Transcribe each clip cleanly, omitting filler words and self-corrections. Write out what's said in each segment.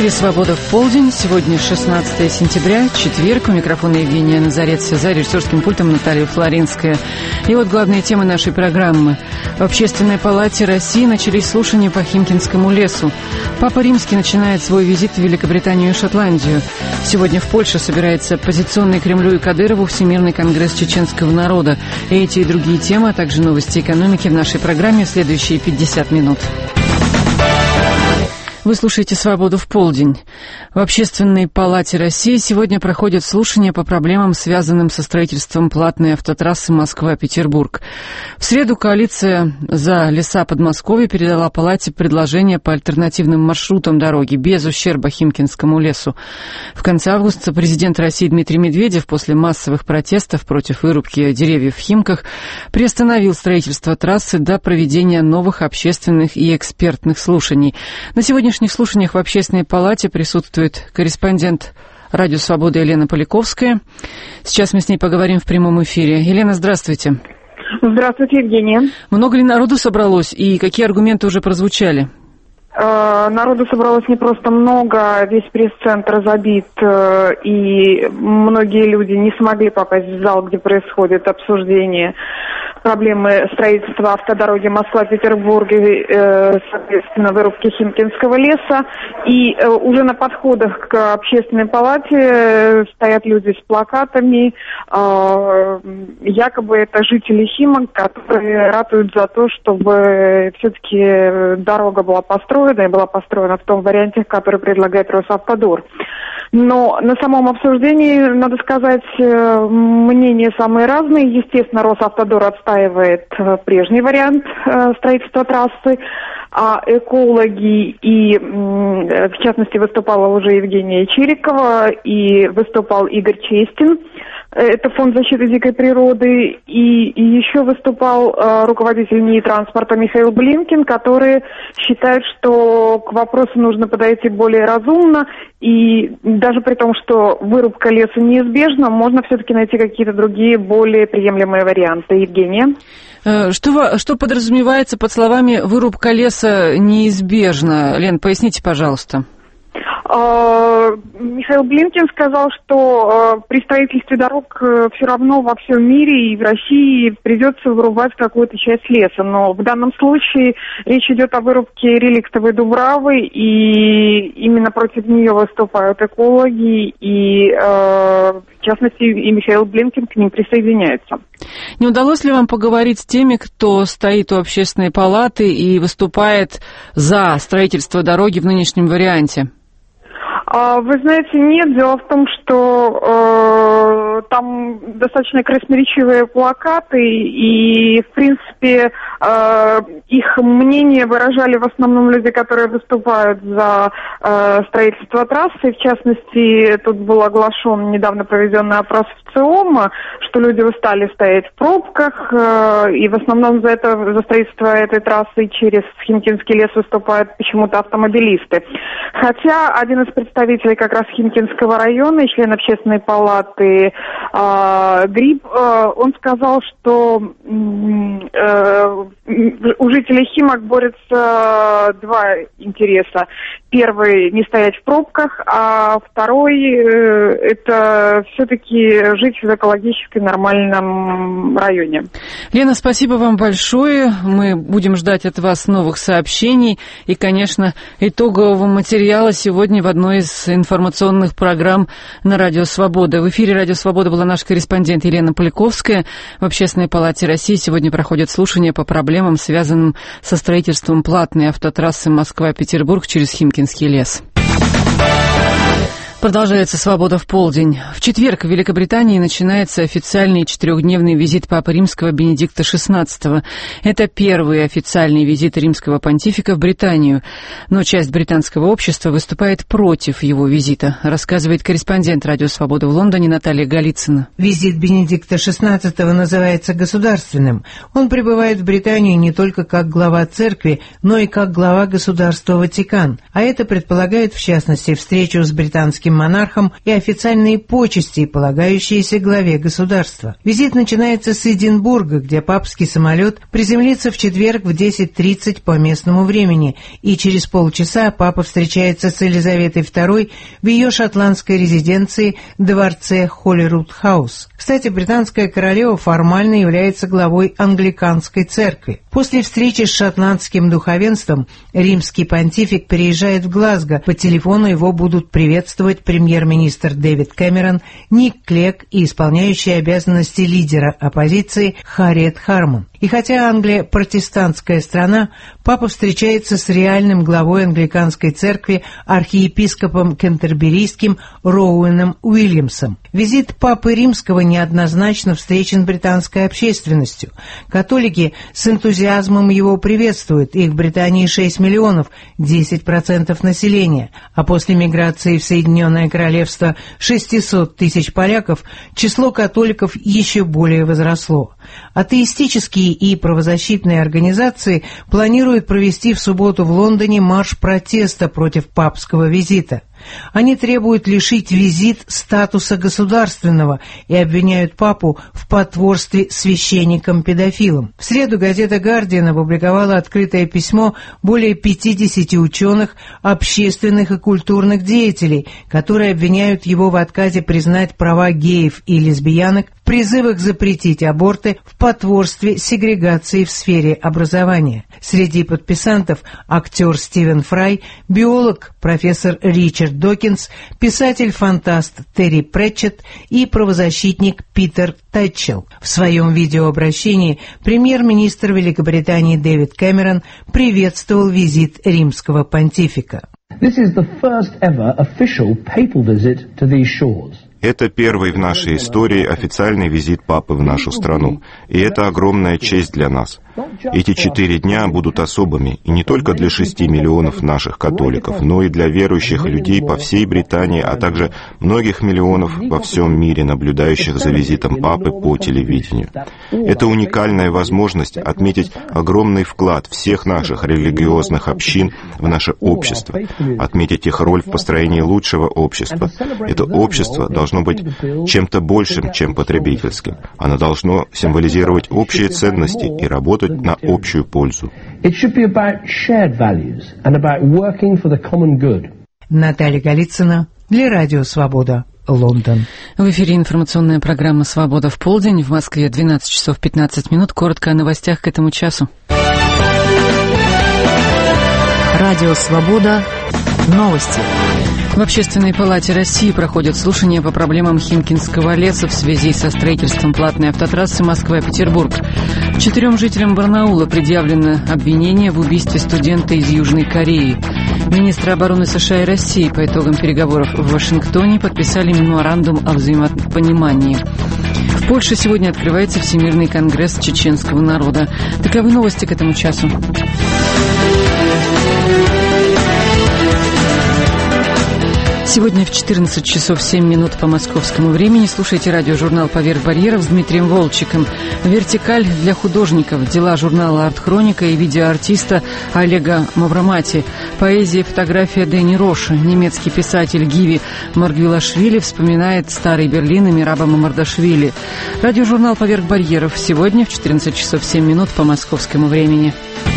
эфире «Свобода в полдень». Сегодня 16 сентября, четверг. У микрофона Евгения Назарец, за режиссерским пультом Наталья Флоринская. И вот главные темы нашей программы. В Общественной палате России начались слушания по Химкинскому лесу. Папа Римский начинает свой визит в Великобританию и Шотландию. Сегодня в Польше собирается оппозиционный Кремлю и Кадырову Всемирный конгресс чеченского народа. И эти и другие темы, а также новости экономики в нашей программе в следующие 50 минут. Вы слушаете «Свободу в полдень». В Общественной палате России сегодня проходят слушания по проблемам, связанным со строительством платной автотрассы Москва-Петербург. В среду коалиция «За леса Подмосковья» передала палате предложение по альтернативным маршрутам дороги без ущерба Химкинскому лесу. В конце августа президент России Дмитрий Медведев после массовых протестов против вырубки деревьев в Химках приостановил строительство трассы до проведения новых общественных и экспертных слушаний. На сегодняшних слушаниях в Общественной палате присутствует корреспондент «Радио Свобода» Елена Поляковская. Сейчас мы с ней поговорим в прямом эфире. Елена, здравствуйте. Здравствуйте, Евгения. Много ли народу собралось и какие аргументы уже прозвучали? Народу собралось не просто много, весь пресс-центр забит, и многие люди не смогли попасть в зал, где происходит обсуждение проблемы строительства автодороги Москва-Петербург и, соответственно, вырубки Химкинского леса. И уже на подходах к Общественной палате стоят люди с плакатами, якобы это жители Химок, которые ратуют за то, чтобы все-таки дорога была построена, и была построена в том варианте, который предлагает Росавтодор. Но на самом обсуждении, надо сказать, мнения самые разные. Естественно, Росавтодор отстаивает прежний вариант строительства трассы, а экологи и, в частности, выступала уже Евгения Чирикова и выступал Игорь Честин, это Фонд защиты дикой природы, и еще выступал руководитель НИИ транспорта Михаил Блинкин, который считает, что к вопросу нужно подойти более разумно, и даже при том, что вырубка леса неизбежна, можно все-таки найти какие-то другие, более приемлемые варианты. Евгения? Что подразумевается под словами «вырубка леса неизбежна»? Лен, поясните, пожалуйста. Михаил Блинкин сказал, что при строительстве дорог все равно во всем мире и в России придется вырубать какую-то часть леса. Но в данном случае речь идет о вырубке реликтовой дубравы, и именно против нее выступают экологи, и в частности и Михаил Блинкин к ним присоединяется. Не удалось ли вам поговорить с теми, кто стоит у Общественной палаты и выступает за строительство дороги в нынешнем варианте? Вы знаете, нет. Дело в том, что там достаточно красноречивые плакаты, и, в принципе, их мнение выражали в основном люди, которые выступают за строительство трассы. В частности, тут был оглашен недавно проведенный опрос в ЦИОМ, что люди устали стоять в пробках, и в основном за строительство этой трассы через Химкинский лес выступают почему-то автомобилисты. Хотя один из представителей как раз Химкинского района и член Общественной палаты Гриб, он сказал, что у жителей Химок борются два интереса. Первый — не стоять в пробках, а второй — это все-таки жить в экологически нормальном районе. Лена, спасибо вам большое. Мы будем ждать от вас новых сообщений и, конечно, итогового материала сегодня в одной из информационных программ на Радио Свобода. В эфире Радио Свобода была наш корреспондент Елена Поляковская. В Общественной палате России сегодня проходят слушания по проблемам, связанным со строительством платной автотрассы Москва-Петербург через Химкинский лес. Продолжается «Свобода в полдень». В четверг в Великобритании начинается официальный 4-дневный визит Папы Римского Бенедикта XVI. Это первый официальный визит римского понтифика в Британию. Но часть британского общества выступает против его визита, рассказывает корреспондент «Радио Свобода» в Лондоне Наталья Голицына. Визит Бенедикта XVI называется государственным. Он прибывает в Британию не только как глава церкви, но и как глава государства Ватикан. А это предполагает, в частности, встречу с британским папским монархом и официальные почести, полагающиеся главе государства. Визит начинается с Эдинбурга, где папский самолет приземлится в четверг в 10:30 по местному времени, и через полчаса папа встречается с Елизаветой II в ее шотландской резиденции, дворце Холлируд-хаус. Кстати, британская королева формально является главой англиканской церкви. После встречи с шотландским духовенством римский понтифик переезжает в Глазго. По телефону его будут приветствовать премьер-министр Дэвид Кэмерон, Ник Клегг и исполняющий обязанности лидера оппозиции Харриет Харман. И хотя Англия протестантская страна, папа встречается с реальным главой англиканской церкви, архиепископом кентерберийским Роуэном Уильямсом. Визит папы римского неоднозначно встречен британской общественностью. Католики с энтузиазмом его приветствуют. Их в Британии 6 миллионов, 10% населения. А после миграции в Соединенное Королевство 600 тысяч поляков, число католиков еще более возросло. Атеистические и правозащитные организации планируют провести в субботу в Лондоне марш протеста против папского визита. Они требуют лишить визит статуса государственного и обвиняют папу в потворстве священникам-педофилам. В среду газета «Гардиан» опубликовала открытое письмо более 50 ученых, общественных и культурных деятелей, которые обвиняют его в отказе признать права геев и лесбиянок, в призывах запретить аборты, в потворстве сегрегации в сфере образования. Среди подписантов актер Стивен Фрай, биолог профессор Ричард Докинс, писатель-фантаст Терри Претчетт и правозащитник Питер Тэтчелл. В своем видеообращении премьер-министр Великобритании Дэвид Кэмерон приветствовал визит римского понтифика. Это первый в нашей истории официальный визит папы в нашу страну, и это огромная честь для нас. Эти 4 дня будут особыми, и не только для 6 миллионов наших католиков, но и для верующих людей по всей Британии, а также многих миллионов во всем мире, наблюдающих за визитом папы по телевидению. Это уникальная возможность отметить огромный вклад всех наших религиозных общин в наше общество, отметить их роль в построении лучшего общества. Это общество должно быть чем-то большим, чем потребительским. Оно должно символизировать общие ценности и работать на общую пользу. Наталья Голицына для Радио Свобода, Лондон. В эфире информационная программа «Свобода в полдень». В Москве 12 часов 15 минут. Коротко о новостях к этому часу. Радио Свобода. Новости. В Общественной палате России проходят слушания по проблемам Химкинского леса в связи со строительством платной автотрассы Москва-Петербург. 4 жителям Барнаула предъявлено обвинение в убийстве студента из Южной Кореи. Министры обороны США и России по итогам переговоров в Вашингтоне подписали меморандум о взаимопонимании. В Польше сегодня открывается Всемирный конгресс чеченского народа. Таковы новости к этому часу. Сегодня в 14 часов 7 минут по московскому времени слушайте радиожурнал «Поверх барьеров» с Дмитрием Волчиком. «Вертикаль» для художников, дела журнала «Арт-хроника» и видеоартиста Олега Мавромати. Поэзия и фотография Дэни Роша. Немецкий писатель Гиви Маргвилашвили вспоминает старый Берлин и Мираба Мамардашвили. Радиожурнал «Поверх барьеров» сегодня в 14 часов 7 минут по московскому времени.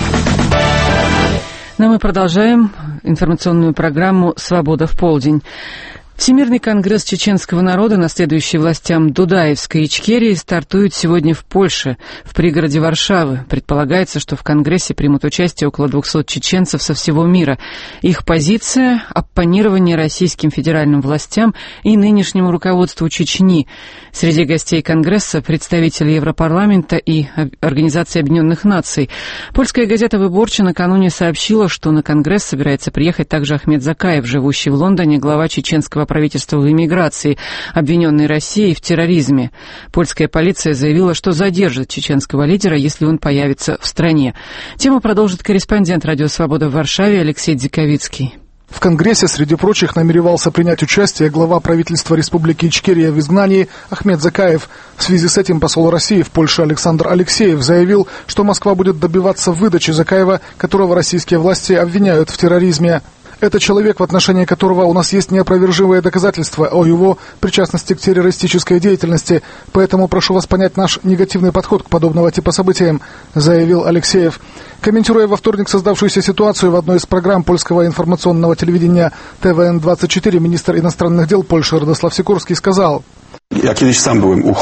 Но мы продолжаем информационную программу «Свобода в полдень». Всемирный конгресс чеченского народа, наследующий властям Дудаевской Ичкерии, стартует сегодня в Польше, в пригороде Варшавы. Предполагается, что в конгрессе примут участие около 200 чеченцев со всего мира. Их позиция – оппонирование российским федеральным властям и нынешнему руководству Чечни. Среди гостей конгресса представители Европарламента и Организации Объединенных Наций. Польская газета «Выборча» накануне сообщила, что на конгресс собирается приехать также Ахмед Закаев, живущий в Лондоне, глава чеченского правительства в эмиграции, обвиненный Россией в терроризме. Польская полиция заявила, что задержит чеченского лидера, если он появится в стране. Тему продолжит корреспондент «Радио Свобода» в Варшаве Алексей Дзиковицкий. В Конгрессе, среди прочих, намеревался принять участие глава правительства Республики Ичкерия в изгнании Ахмед Закаев. В связи с этим посол России в Польше Александр Алексеев заявил, что Москва будет добиваться выдачи Закаева, которого российские власти обвиняют в терроризме. Это человек, в отношении которого у нас есть неопровержимые доказательства о его причастности к террористической деятельности. Поэтому прошу вас понять наш негативный подход к подобного типа событиям, заявил Алексеев. Комментируя во вторник создавшуюся ситуацию в одной из программ польского информационного телевидения ТВН-24, министр иностранных дел Польши Радослав Sikorski сказал: Я сам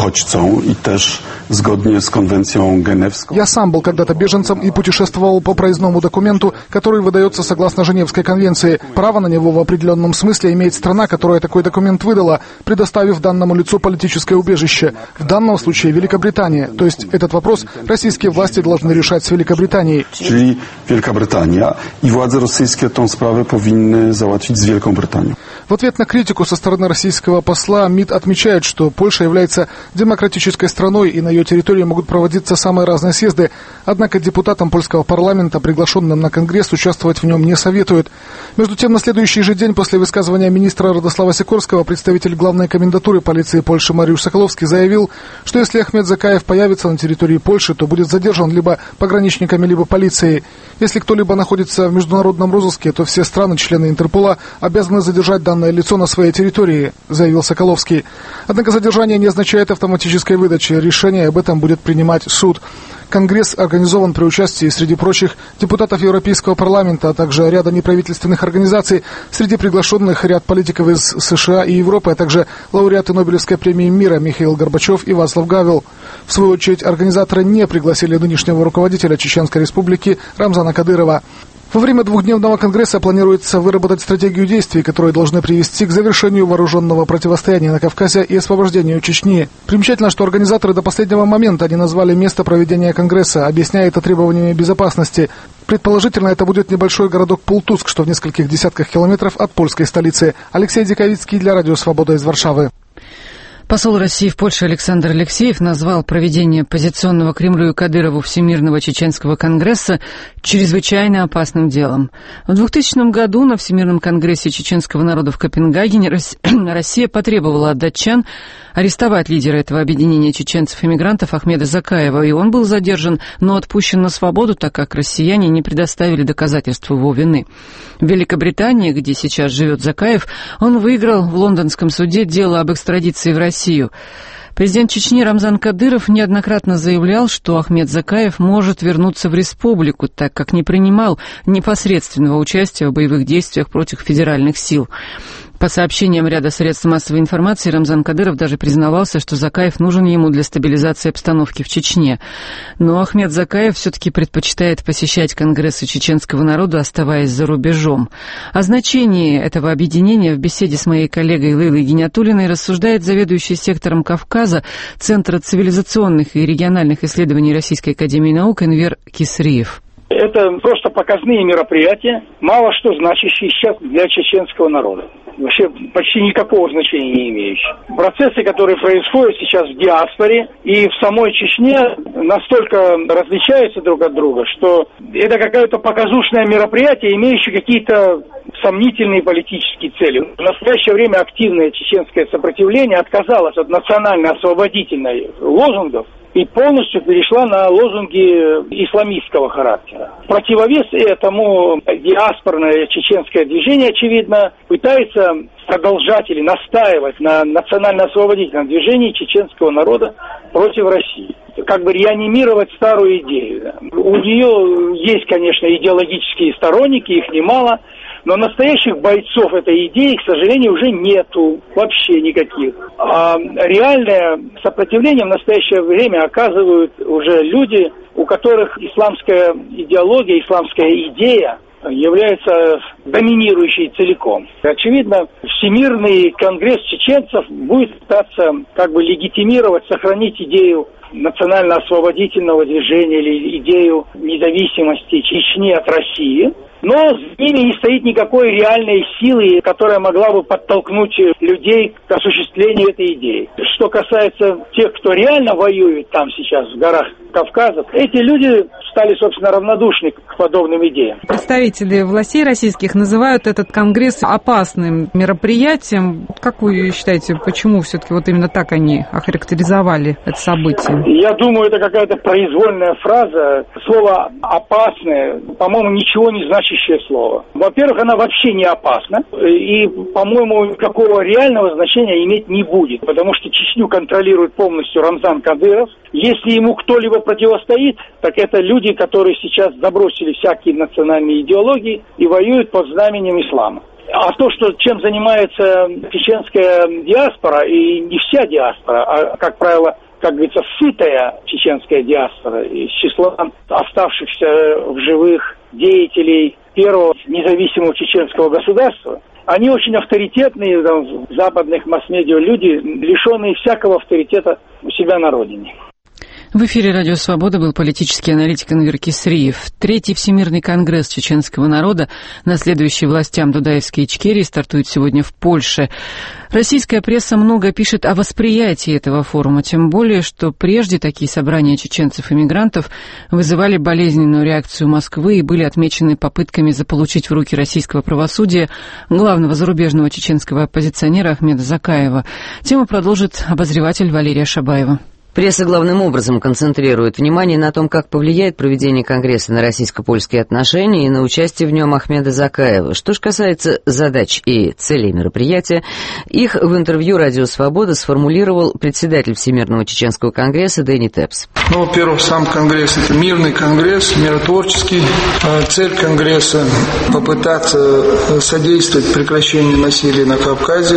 был когда-то беженцем и путешествовал по проездному документу, который выдается согласно Женевской конвенции. Право на него в определенном смысле имеет страна, которая такой документ выдала, предоставив данному лицу политическое убежище. В данном случае Великобритания. То есть этот вопрос российские власти должны решать с Великобританией. Великобритания и власти российские эту справу повинны зałatwić с Великобританией. В ответ на критику со стороны российского посла МИД отмечает, что Польша является демократической страной и на ее территории могут проводиться самые разные съезды. Однако депутатам польского парламента, приглашенным на Конгресс, участвовать в нем не советуют. Между тем, на следующий же день после высказывания министра Радослава Sikorskiego представитель главной комендатуры полиции Польши Mariusz Соколовский заявил, что если Ахмед Закаев появится на территории Польши, то будет задержан либо пограничниками, либо полицией. Если кто-либо находится в международном розыске, то все страны, члены Интерпола, обязаны задержать данное лицо на своей территории, заявил Соколовский. Однако задержание не означает автоматической выдачи. Решение об этом будет принимать суд. Конгресс организован при участии, среди прочих, депутатов Европейского парламента, а также ряда неправительственных организаций. Среди приглашенных ряд политиков из США и Европы, а также лауреаты Нобелевской премии мира Михаил Горбачев и Вацлав Гавел. В свою очередь, организаторы не пригласили нынешнего руководителя Чеченской Республики Рамзана Кадырова. Во время двухдневного конгресса планируется выработать стратегию действий, которые должны привести к завершению вооруженного противостояния на Кавказе и освобождению Чечни. Примечательно, что организаторы до последнего момента не назвали место проведения конгресса, объясняя это требованиями безопасности. Предположительно, это будет небольшой городок Пултуск, что в нескольких десятках километров от польской столицы. Алексей Диковицкий для Радио Свобода из Варшавы. Посол России в Польше Александр Алексеев назвал проведение оппозиционного Кремлю и Кадырову Всемирного чеченского конгресса чрезвычайно опасным делом. В 2000 году на Всемирном конгрессе чеченского народа в Копенгагене Россия потребовала от датчан арестовать лидера этого объединения чеченцев-иммигрантов Ахмеда Закаева, и он был задержан, но отпущен на свободу, так как россияне не предоставили доказательств его вины. В Великобритании, где сейчас живет Закаев, он выиграл в лондонском суде дело об экстрадиции в Россию. Президент Чечни Рамзан Кадыров неоднократно заявлял, что Ахмед Закаев может вернуться в республику, так как не принимал непосредственного участия в боевых действиях против федеральных сил. По сообщениям ряда средств массовой информации, Рамзан Кадыров даже признавался, что Закаев нужен ему для стабилизации обстановки в Чечне. Но Ахмед Закаев все-таки предпочитает посещать конгрессы чеченского народа, оставаясь за рубежом. О значении этого объединения в беседе с моей коллегой Лейлой Гиниатуллиной рассуждает заведующий сектором Кавказа Центра цивилизационных и региональных исследований Российской академии наук Энвер Кисриев. Это просто показные мероприятия, мало что значащие сейчас для чеченского народа. Вообще почти никакого значения не имеющие. Процессы, которые происходят сейчас в диаспоре и в самой Чечне, настолько различаются друг от друга, что это какое-то показушное мероприятие, имеющее какие-то сомнительные политические цели. В настоящее время активное чеченское сопротивление отказалось от национально-освободительных лозунгов и полностью перешла на лозунги исламистского характера. В противовес этому диаспорное чеченское движение, очевидно, пытается продолжать или настаивать на национально-освободительном движении чеченского народа против России. Как бы реанимировать старую идею. У нее есть, конечно, идеологические сторонники, их немало, но настоящих бойцов этой идеи, к сожалению, уже нету вообще никаких. А реальное сопротивление в настоящее время оказывают уже люди, у которых исламская идеология, исламская идея является доминирующей целиком. Очевидно, Всемирный конгресс чеченцев будет пытаться как бы легитимировать, сохранить идею национально-освободительного движения или идею независимости Чечни от России. Но с ними не стоит никакой реальной силы, которая могла бы подтолкнуть людей к осуществлению этой идеи. Что касается тех, кто реально воюет там сейчас, в горах Кавказа, эти люди стали, собственно, равнодушны к подобным идеям. Представители властей российских называют этот конгресс опасным мероприятием. Как вы считаете, почему все-таки вот именно так они охарактеризовали это событие? Я думаю, это какая-то произвольная фраза. Слово «опасное», по-моему, ничего не значащее слово. Во-первых, она вообще не опасна, и, по-моему, никакого реального значения иметь не будет, потому что Чечню контролирует полностью Рамзан Кадыров. Если ему кто-либо противостоит, так это люди, которые сейчас забросили всякие национальные идеологии и воюют под знаменем ислама. А то, что чем занимается чеченская диаспора, и не вся диаспора, а, как правило, как говорится, сытая чеченская диаспора из числа оставшихся в живых деятелей первого независимого чеченского государства, они очень авторитетные в западных масс-медиа люди, лишенные всякого авторитета у себя на родине. В эфире «Радио Свобода» был политический аналитик Энвер Кесриев. Третий Всемирный конгресс чеченского народа, наследующий властям Дудаевской Ичкерии, стартует сегодня в Польше. Российская пресса много пишет о восприятии этого форума, тем более, что прежде такие собрания чеченцев и мигрантов вызывали болезненную реакцию Москвы и были отмечены попытками заполучить в руки российского правосудия главного зарубежного чеченского оппозиционера Ахмеда Закаева. Тему продолжит обозреватель Валерия Шабаева. Пресса главным образом концентрирует внимание на том, как повлияет проведение Конгресса на российско-польские отношения и на участие в нем Ахмеда Закаева. Что же касается задач и целей мероприятия, их в интервью «Радио Свобода» сформулировал председатель Всемирного чеченского конгресса Дени Тепс. Во-первых, сам конгресс – это мирный конгресс, миротворческий. Цель конгресса – попытаться содействовать прекращению насилия на Кавказе,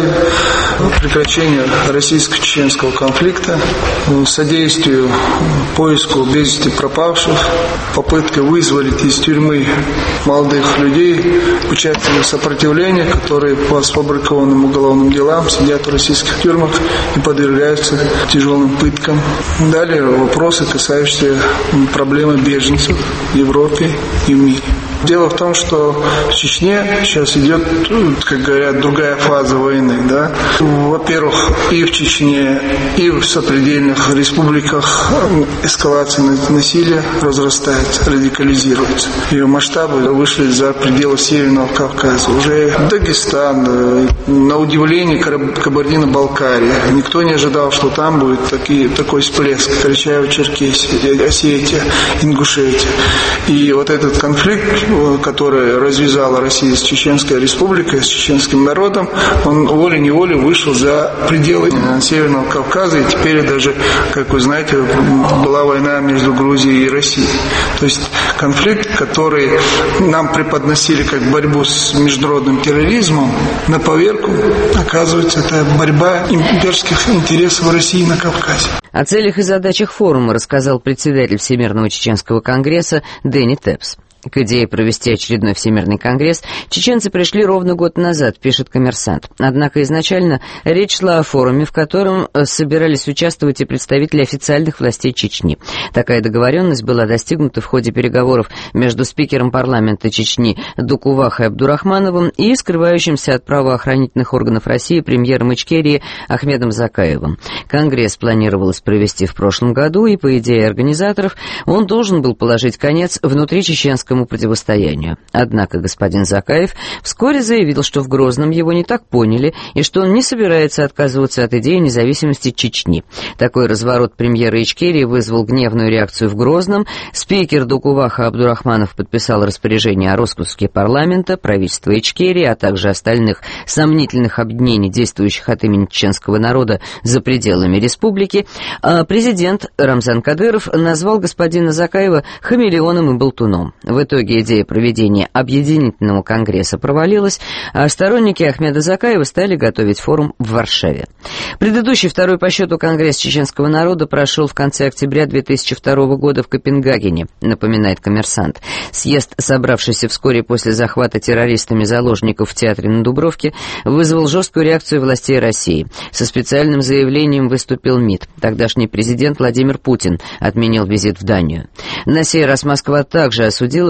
прекращению российско-чеченского конфликта, содействию поиску без вести пропавших, попытка вызволить из тюрьмы молодых людей, участников сопротивления, которые по сфабрикованным уголовным делам сидят в российских тюрьмах и подвергаются тяжелым пыткам. Далее вопросы, касающиеся проблемы беженцев в Европе и в мире. Дело в том, что в Чечне сейчас идет, как говорят, другая фаза войны. Да? Во-первых, и в Чечне, и в сопредельных республиках эскалация насилия разрастается, радикализируется. Ее масштабы вышли за пределы Северного Кавказа. Уже Дагестан, на удивление Кабардино-Балкария. Никто не ожидал, что там будет такой всплеск. Карачаево-Черкесия, Осетия, Ингушетия. И вот этот конфликт, который развязала Россия с Чеченской республикой, с чеченским народом, он волей-неволей вышел за пределы Северного Кавказа, и теперь даже, как вы знаете, была война между Грузией и Россией. То есть конфликт, который нам преподносили как борьбу с международным терроризмом, на поверку, оказывается, это борьба имперских интересов России на Кавказе. О целях и задачах форума рассказал председатель Всемирного чеченского конгресса Дени Тепс. К идее провести очередной Всемирный конгресс чеченцы пришли ровно год назад, пишет «Коммерсант». Однако изначально речь шла о форуме, в котором собирались участвовать и представители официальных властей Чечни. Такая договоренность была достигнута в ходе переговоров между спикером парламента Чечни Дукувахой Абдурахмановым и скрывающимся от правоохранительных органов России премьером Ичкерии Ахмедом Закаевым. Конгресс планировалось провести в прошлом году, и, по идее организаторов, он должен был положить конец внутричеченскому противостоянию. Однако господин Закаев вскоре заявил, что в Грозном его не так поняли и что он не собирается отказываться от идеи независимости Чечни. Такой разворот премьера Ичкерии вызвал гневную реакцию в Грозном. Спикер Дукуваха Абдурахманов подписал распоряжение о распуске парламента, правительства Ичкерии, а также остальных сомнительных объединений, действующих от имени чеченского народа за пределами республики. А президент Рамзан Кадыров назвал господина Закаева хамелеоном и болтуном. В итоге идея проведения объединительного конгресса провалилась, а сторонники Ахмеда Закаева стали готовить форум в Варшаве. Предыдущий, второй по счету конгресс чеченского народа прошел в конце октября 2002 года в Копенгагене, напоминает «Коммерсант». Съезд, собравшийся вскоре после захвата террористами заложников в театре на Дубровке, вызвал жесткую реакцию властей России. Со специальным заявлением выступил МИД. Тогдашний президент Владимир Путин отменил визит в Данию. На сей раз Москва также осудила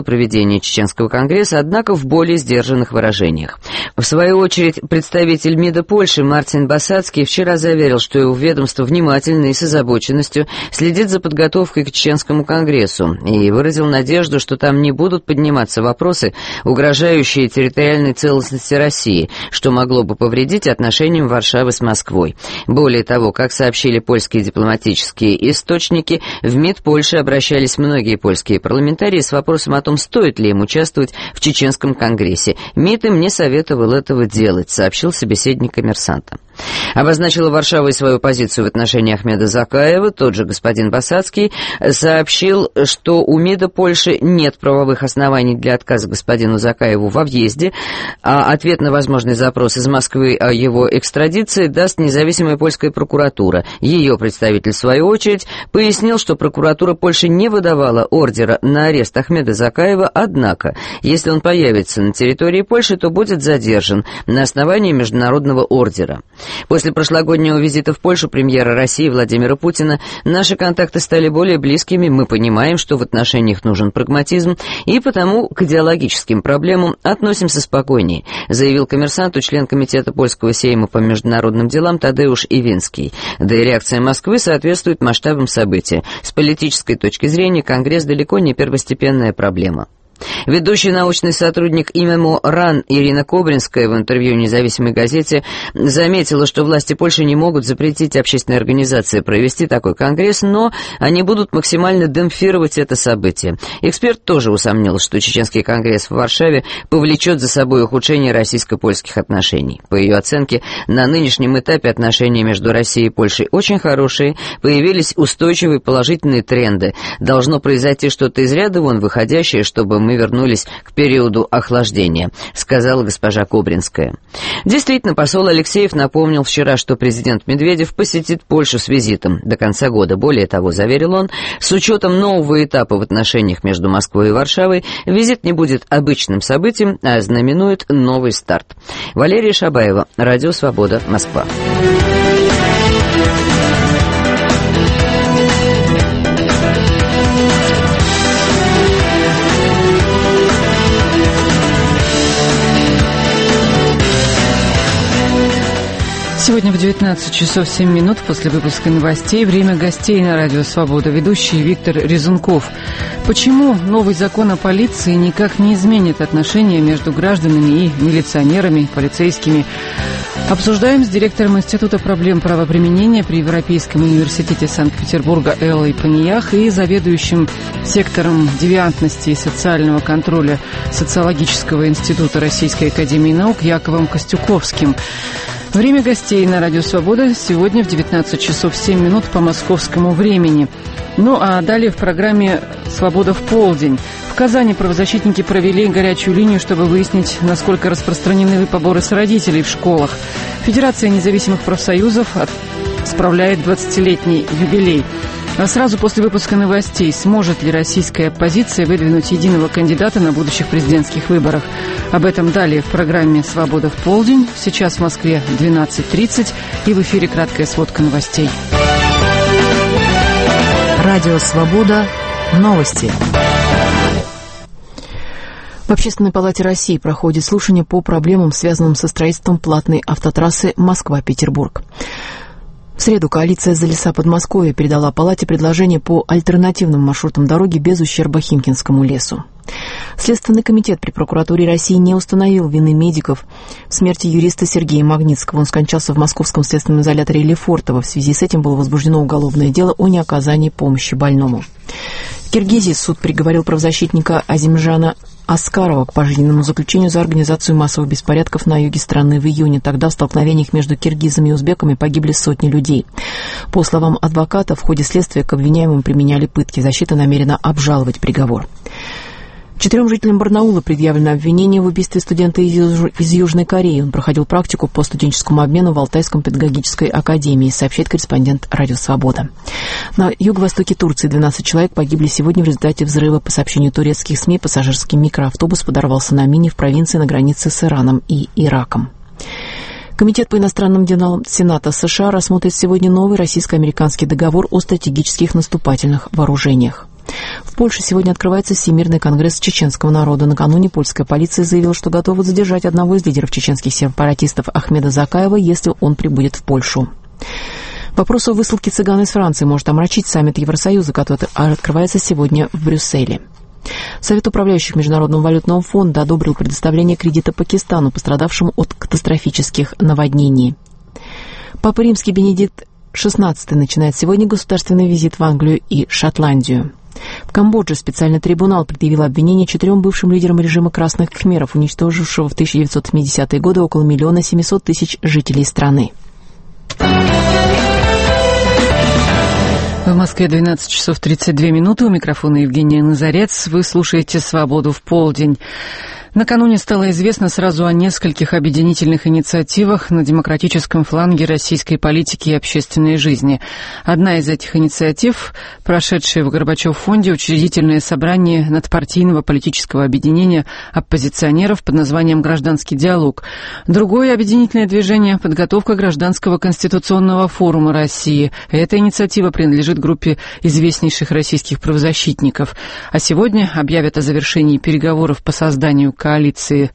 проведение Чеченского конгресса, однако в более сдержанных выражениях. В свою очередь, представитель МИДа Польши Мартин Басацкий вчера заверил, что его ведомство внимательно и с озабоченностью следит за подготовкой к Чеченскому конгрессу и выразил надежду, что там не будут подниматься вопросы, угрожающие территориальной целостности России, что могло бы повредить отношениям Варшавы с Москвой. Более того, как сообщили польские дипломатические источники, в МИД Польши обращались многие польские парламентарии с вопросом о том, стоит ли им участвовать в Чеченском конгрессе. МИД им не советовал этого делать, сообщил собеседник «Коммерсанта». Обозначила Варшава и свою позицию в отношении Ахмеда Закаева. Тот же господин Басацкий сообщил, что у МИДа Польши нет правовых оснований для отказа господину Закаеву во въезде, а ответ на возможный запрос из Москвы о его экстрадиции даст независимая польская прокуратура. Ее представитель, в свою очередь, пояснил, что прокуратура Польши не выдавала ордера на арест Ахмеда Закаева, однако, если он появится на территории Польши, то будет задержан на основании международного ордера. После прошлогоднего визита в Польшу премьера России Владимира Путина наши контакты стали более близкими, мы понимаем, что в отношениях нужен прагматизм, и потому к идеологическим проблемам относимся спокойнее, заявил «Коммерсанту» член комитета Польского Сейма по международным делам Тадеуш Ивинский. Да и реакция Москвы соответствует масштабам события. С политической точки зрения Конгресс далеко не первостепенная проблема. Ведущий научный сотрудник ИММО РАН Ирина Кобринская в интервью независимой газете заметила, что власти Польши не могут запретить общественной организации провести такой конгресс, но они будут максимально демпфировать это событие. Эксперт тоже усомнился, что Чеченский конгресс в Варшаве повлечет за собой ухудшение российско-польских отношений. По ее оценке, на нынешнем этапе отношения между Россией и Польшей очень хорошие, появились устойчивые положительные тренды. Должно произойти что-то из ряда вон выходящее, чтобы мы вернулись к периоду охлаждения, сказала госпожа Кобринская. Действительно, посол Алексеев напомнил вчера, что президент Медведев посетит Польшу с визитом до конца года. Более того, заверил он, с учетом нового этапа в отношениях между Москвой и Варшавой, визит не будет обычным событием, а знаменует новый старт. Валерия Шабаева, Радио Свобода, Москва. Сегодня в 19 часов 7 минут после выпуска новостей время гостей на Радио Свобода. Ведущий Виктор Резунков. Почему новый закон о полиции никак не изменит отношения между гражданами и милиционерами, полицейскими? Обсуждаем с директором Института проблем правоприменения при Европейском университете Санкт-Петербурга Эллой Паниях и заведующим сектором девиантности и социального контроля Социологического института Российской академии наук Яковом Костюковским. Время гостей на Радио Свобода сегодня в 19 часов 7 минут по московскому времени. Ну а далее в программе «Свобода в полдень». В Казани правозащитники провели горячую линию, чтобы выяснить, насколько распространены поборы с родителей в школах. Федерация независимых профсоюзов справляет 20-летний юбилей. А сразу после выпуска новостей, сможет ли российская оппозиция выдвинуть единого кандидата на будущих президентских выборах? Об этом далее в программе «Свобода в полдень». Сейчас в Москве 12:30 и в эфире краткая сводка новостей. Радио «Свобода». Новости. В Общественной палате России проходит слушание по проблемам, связанным со строительством платной автотрассы Москва-Петербург. В среду коалиция «За леса Подмосковья» передала палате предложение по альтернативным маршрутам дороги без ущерба Химкинскому лесу. Следственный комитет при прокуратуре России не установил вины медиков в смерти юриста Сергея Магнитского. Он скончался в московском следственном изоляторе Лефортово. В связи с этим было возбуждено уголовное дело о неоказании помощи больному. В Киргизии суд приговорил правозащитника Азимжана Аскарова к пожизненному заключению за организацию массовых беспорядков на юге страны в июне. Тогда в столкновениях между киргизами и узбеками погибли сотни людей. По словам адвоката, в ходе следствия к обвиняемым применяли пытки. Защита намерена обжаловать приговор. 4 жителям Барнаула предъявлено обвинение в убийстве студента из Южной Кореи. Он проходил практику по студенческому обмену в Алтайском педагогической академии, сообщает корреспондент Радио Свобода. На юго-востоке Турции 12 человек погибли сегодня в результате взрыва. По сообщению турецких СМИ, пассажирский микроавтобус подорвался на мине в провинции на границе с Ираном и Ираком. Комитет по иностранным делам Сената США рассмотрит сегодня новый российско-американский договор о стратегических наступательных вооружениях. В Польше сегодня открывается Всемирный конгресс чеченского народа. Накануне польская полиция заявила, что готова задержать одного из лидеров чеченских сепаратистов Ахмеда Закаева, если он прибудет в Польшу. Вопрос о высылке цыган из Франции может омрачить саммит Евросоюза, который открывается сегодня в Брюсселе. Совет управляющих Международного валютного фонда одобрил предоставление кредита Пакистану, пострадавшему от катастрофических наводнений. Папа Римский Бенедикт XVI начинает сегодня государственный визит в Англию и Шотландию. В Камбодже специальный трибунал предъявил обвинение 4 бывшим лидерам режима красных кхмеров, уничтожившего в 1970-е годы около 1 700 000 жителей страны. В Москве 12 часов 32 минуты. У микрофона Евгения Назарец. Вы слушаете «Свободу в полдень». Накануне стало известно сразу о нескольких объединительных инициативах на демократическом фланге российской политики и общественной жизни. Одна из этих инициатив, прошедшая в Горбачев-фонде учредительное собрание надпартийного политического объединения оппозиционеров под названием «Гражданский диалог». Другое объединительное движение – подготовка гражданского конституционного форума России. Эта инициатива принадлежит группе известнейших российских правозащитников. А сегодня объявят о завершении переговоров по созданию коалиции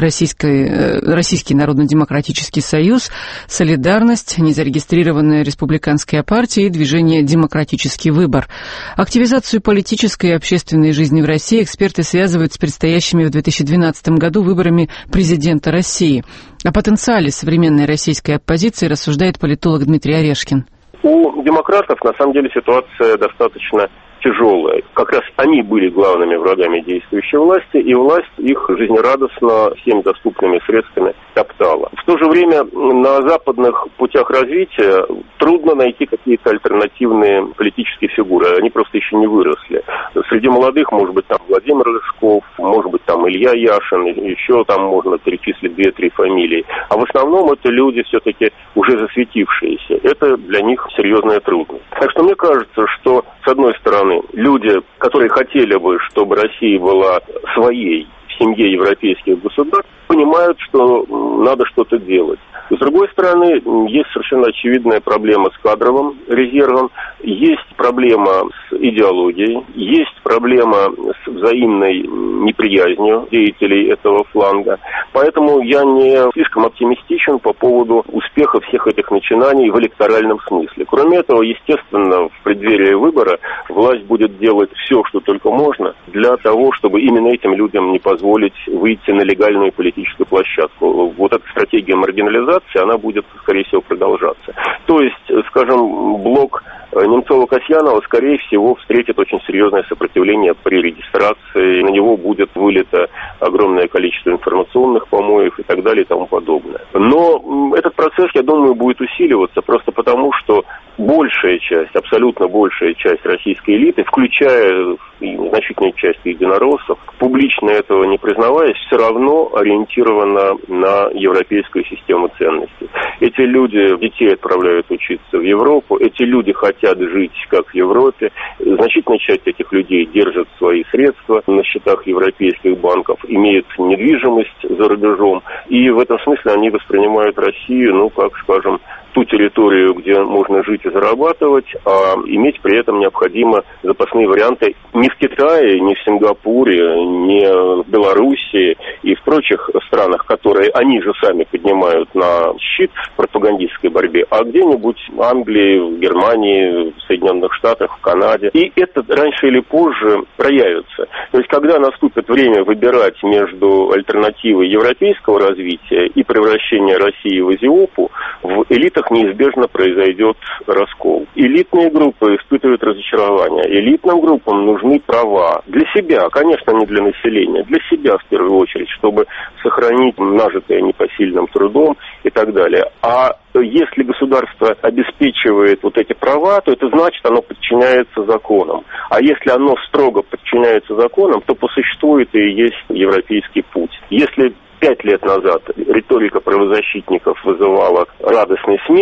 Российский народно-демократический союз, Солидарность, незарегистрированная республиканская партия и движение «Демократический выбор». Активизацию политической и общественной жизни в России эксперты связывают с предстоящими в 2012 году выборами президента России. О потенциале современной российской оппозиции рассуждает политолог Дмитрий Орешкин. У демократов на самом деле ситуация достаточно тяжелая. Как раз они были главными врагами действующей власти, и власть их жизнерадостно всеми доступными средствами топтала. В то же время на западных путях развития трудно найти какие-то альтернативные политические фигуры. Они просто еще не выросли. Среди молодых, может быть, там Владимир Рыжков, может быть, там Илья Яшин, еще там можно перечислить 2-3 фамилии. А в основном это люди все-таки уже засветившиеся. Это для них серьезная трудность. Так что мне кажется, что с одной стороны, люди, которые хотели бы, чтобы Россия была своей в семье европейских государств, понимают, что надо что-то делать. С другой стороны, есть совершенно очевидная проблема с кадровым резервом, есть проблема с идеологией, есть проблема с взаимной неприязнью деятелей этого фланга. Поэтому я не слишком оптимистичен по поводу успеха всех этих начинаний в электоральном смысле. Кроме этого, естественно, в преддверии выбора власть будет делать все, что только можно, для того, чтобы именно этим людям не позволить выйти на легальную политическую площадку. Вот эта стратегия маргинализации, она будет, скорее всего, продолжаться. То есть, скажем, блок Немцова-Касьянова, скорее всего, встретит очень серьезное сопротивление при регистрации. На него будет вылито огромное количество информационных помоев и так далее и тому подобное. Но этот процесс, я думаю, будет усиливаться просто потому, что большая часть, абсолютно большая часть российской элиты, включая значительную часть единороссов, публично этого не признаваясь, все равно ориентирована на европейскую систему ценностей. Эти люди детей отправляют учиться в Европу, эти люди хотят жить как в Европе. Значительная часть этих людей держит свои средства на счетах европейских банков, имеют недвижимость за рубежом, и в этом смысле они воспринимают Россию, ну, как, скажем, ту территорию, где можно жить и зарабатывать, а иметь при этом необходимо запасные варианты не в Китае, не в Сингапуре, не в Белоруссии и в прочих странах, которые они же сами поднимают на щит в пропагандистской борьбе, а где-нибудь в Англии, в Германии, в Соединенных Штатах, в Канаде. И это раньше или позже проявится. То есть, когда наступит время выбирать между альтернативой европейского развития и превращения России в Азиопу, в элитах неизбежно произойдет раскол. Элитные группы испытывают разочарование. Элитным группам нужны права. Для себя, конечно, не для населения. Для себя, в первую очередь, чтобы сохранить нажитое непосильным трудом и так далее. А если государство обеспечивает вот эти права, то это значит, оно подчиняется законам. А если оно строго подчиняется законам, то по существу это и есть европейский путь. Если 5 лет назад риторика правозащитников вызывала радостный смех,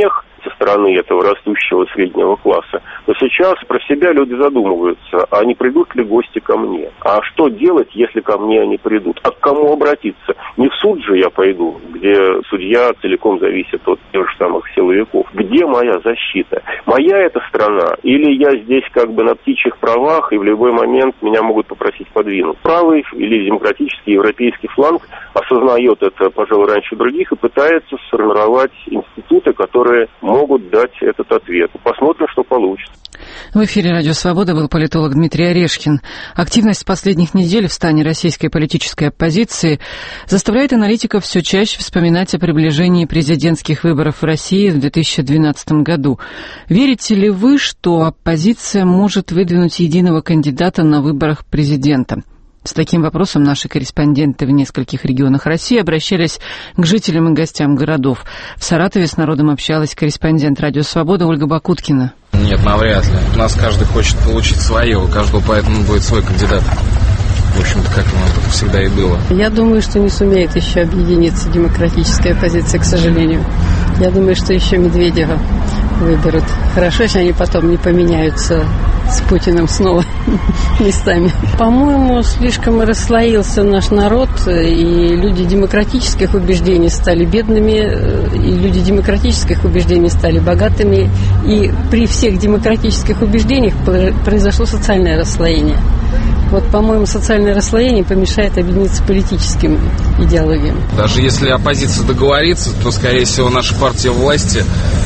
со стороны этого растущего среднего класса, то сейчас про себя люди задумываются, а не придут ли гости ко мне? А что делать, если ко мне они придут? А к кому обратиться? Не в суд же я пойду, где судья целиком зависит от тех же самых силовиков. Где моя защита? Моя эта страна? Или я здесь как бы на птичьих правах, и в любой момент меня могут попросить подвинуть? Правый или демократический европейский фланг осознает это, пожалуй, раньше других и пытается сформировать институты, которые могут дать этот ответ. Посмотрим, что получится. В эфире «Радио Свобода» был политолог Дмитрий Орешкин. Активность последних недель в стане российской политической оппозиции заставляет аналитиков все чаще вспоминать о приближении президентских выборов в России в 2012 году. Верите ли вы, что оппозиция может выдвинуть единого кандидата на выборах президента? С таким вопросом наши корреспонденты в нескольких регионах России обращались к жителям и гостям городов. В Саратове с народом общалась корреспондент «Радио Свобода» Ольга Бакуткина. Нет, навряд ли. У нас каждый хочет получить свое, у каждого поэтому будет свой кандидат. В общем-то, как оно всегда и было. Я думаю, что не сумеет еще объединиться демократическая оппозиция, к сожалению. Я думаю, что еще Медведева выберут. Хорошо, если они потом не поменяются с Путиным снова местами. По-моему, слишком расслоился наш народ, и люди демократических убеждений стали бедными, и люди демократических убеждений стали богатыми, и при всех демократических убеждениях произошло социальное расслоение. Вот, по-моему, социальное расслоение помешает объединиться политическим идеологиям. Даже если оппозиция договорится, то, скорее всего, наша партия власти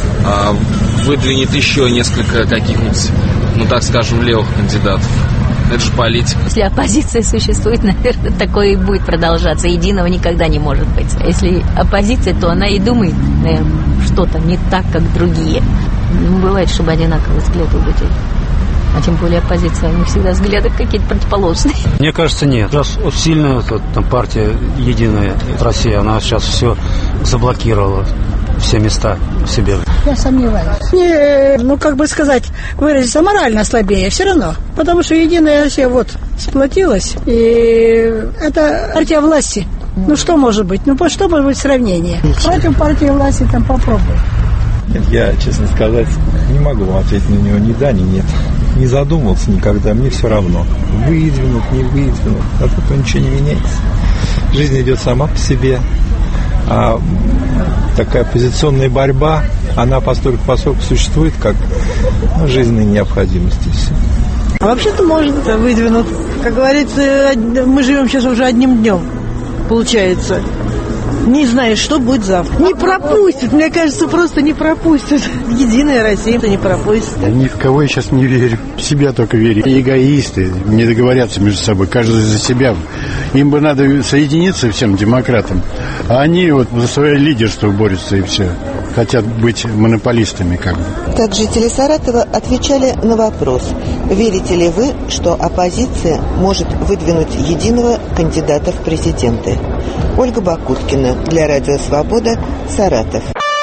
выдвинет еще несколько каких-нибудь, ну так скажем, левых кандидатов. Это же политика. Если оппозиция существует, наверное, такое и будет продолжаться. Единого никогда не может быть. А если оппозиция, то она и думает, наверное, что-то не так, как другие. Не бывает, чтобы одинаковые взгляды у людей. А тем более оппозиция, у них всегда взгляды какие-то противоположные. Мне кажется, нет. Сейчас сильная партия «Единая Россия», она сейчас все заблокировала, все места себе. Я сомневаюсь. Не, ну, как бы сказать, выразиться морально слабее все равно. Потому что «Единая Россия» вот сплотилась, и это партия власти. Ну, что может быть? Ну, что может быть сравнение? Против партии власти там попробуй. Я, честно сказать, не могу вам ответить на него ни да, ни нет. Не задумывался никогда, мне все равно. Выдвинут, не выдвинут, от этого ничего не меняется. Жизнь идет сама по себе. А такая оппозиционная борьба, она поскольку существует как жизненная необходимость и все. А вообще-то может выдвинут. Как говорится, мы живем сейчас уже одним днем, получается. Не знаешь, что будет завтра. Не пропустят, мне кажется, просто не пропустят. Единая Россия не пропустит. Я ни в кого я сейчас не верю. В себя только верю. Эгоисты не договорятся между собой, каждый за себя. Им бы надо соединиться всем демократам. А они вот за свое лидерство борются и все. Хотят быть монополистами как бы. Так жители Саратова отвечали на вопрос: верите ли вы, что оппозиция может выдвинуть единого кандидата в президенты? Ольга Бакуткина для «Радио Свобода», Саратов.